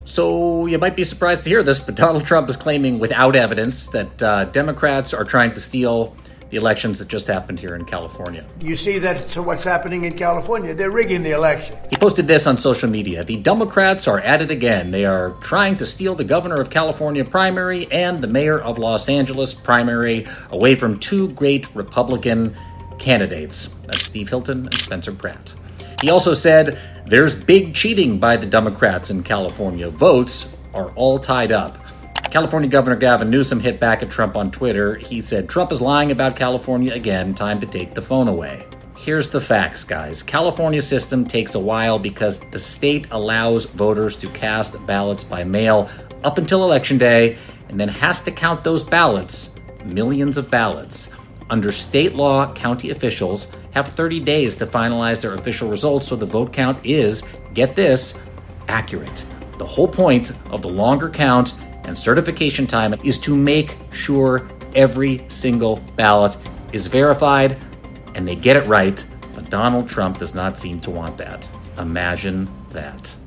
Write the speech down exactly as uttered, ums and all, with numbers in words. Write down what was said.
So you might be surprised to hear this, but Donald Trump is claiming without evidence that uh, Democrats are trying to steal the elections that just happened here in California. You see that's what's happening in California. They're rigging the election. He posted this on social media. The Democrats are at it again. They are trying to steal the governor of California primary and the mayor of Los Angeles primary away from two great Republican candidates. That's Steve Hilton and Spencer Pratt. He also said there's big cheating by the Democrats in California. Votes are all tied up. California Governor Gavin Newsom hit back at Trump on Twitter. He said, Trump is lying about California again. Time to take the phone away. Here's the facts, guys. California's system takes a while because the state allows voters to cast ballots by mail up until Election Day and then has to count those ballots, millions of ballots. Under state law, county officials have thirty days to finalize their official results, so the vote count is, get this, accurate. The whole point of the longer count and certification time is to make sure every single ballot is verified and they get it right, but Donald Trump does not seem to want that. Imagine that.